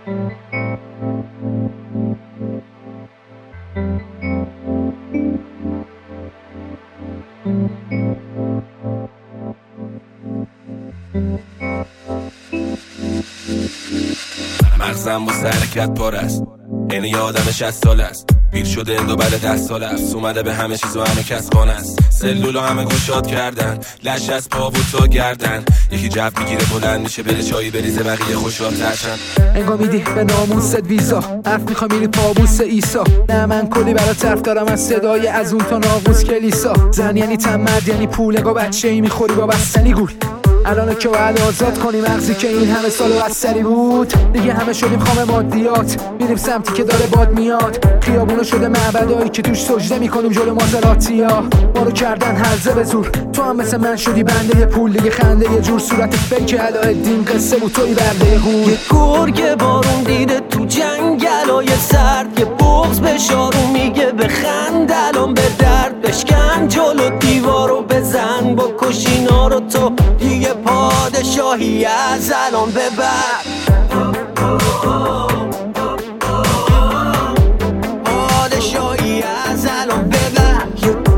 مغزم واسه حرکت پر است، اینه یه آدم 60 سال است، پیر شده اندو بعد 10 سال است، اومده به همه چیز و همه کس قانه است، سلولو همه گشاد کردن، لش از پا و تو گردن، یکی جو میگیره بلند میشه بره چایی بریزه بقیه خوشحال ترشن. انگا میدی به ناموست ویزا، حرف میخوای میری پابوس ایسا، نه من کلی برات حرف دارم از صدای از اون تا ناقوس کلیسا، زن یعنی تن، مرد یعنی پول، انگا بچه‌ای میخوری با بستنی گول، الان که باید آزاد کنی مغزی که این همه سال و بستری بود، دیگه همه شدیم خام مادیات، میریم سمتی که داره باد میاد، خیابونو شده معبدایی که توش سجده میکنیم جلو مازراتیا، ما رو کردن هرزه به زور، تو هم مثل من شدی بنده پول، دیگه خنده یه جور صورت فیک علاءالدین قصه بود توی برده غول، یه گرگ بارون دیده تو جنگلای سرد، یه بغض به شارو میگه بخند الان به درد، بشکن جلو دیوارو بزن با کشینا رو، تو دیگه پادشاهی از الان به بعد، پادشاهی از الان به بعد،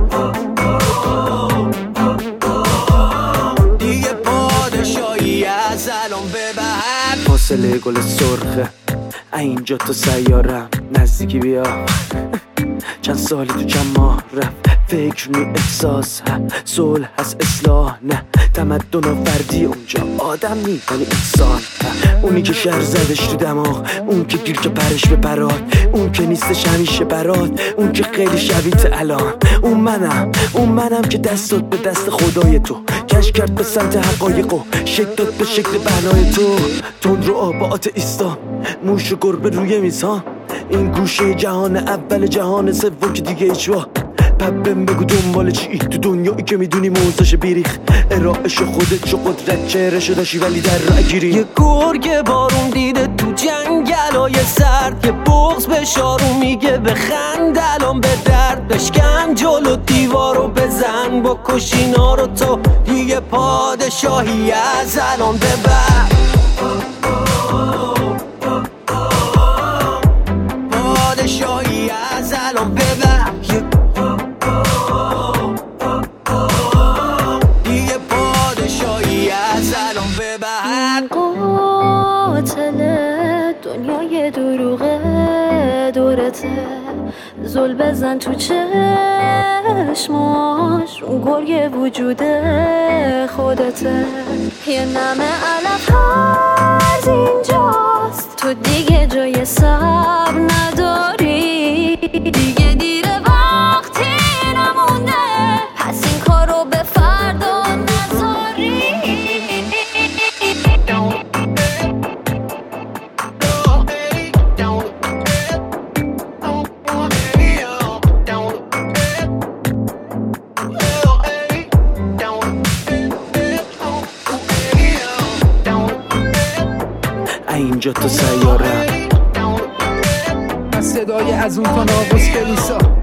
دیگه پادشاهی از الان به بعد. فاصله گل سرخه اینجا تو سیارم نزدیکی بیا، چند سالی تو چند ماه رفت، فکر نی احساس صلح هست اصلاح نه، تمدن و فردی اونجا آدم نی ولی انسان، اونی که شهر زدش تو دماغ، اون که گیر که پرش به پرات، اون که نیستش همیشه برات، اون که خیلی شبیت الان، اون منم که دست داد به دست خدای تو، کش کرد به سمت حقایقو، شکل داد به شکل بنای تو، تند رو آبات ایستا، موش و گربه روی میزان، این گوشه جهان اول جهان سوم که دیگه ایچوا، پبم بگو دنبال چی تو دنیایی که میدونی موزش بیریخ، ارائش خودت چو قدرت چهرشو داشتی ولی در راه گیری، یه گرگ بارون دیده تو جنگلای سرد، یه بغض به شارو میگه بخند الان به درد، بشکن جلو دیوارو بزن با کشینا رو، تو دیگه پادشاهی از الان به بعد، پادشاهی از الان به بعد، دیگه پادشاهی از الان به بعد. قاتل دنیای دروغه دورته، زل بزن تو چشماش، اون گرگ وجود خودته، یه نمه علف از اینجاست، تو دیگه جای صبر نداری، دیگه دیره وقتی نمونده، پس این کارو به فردا نذاری. اینجا تو سیارم صدای از اون تا ناقوس کلیسا،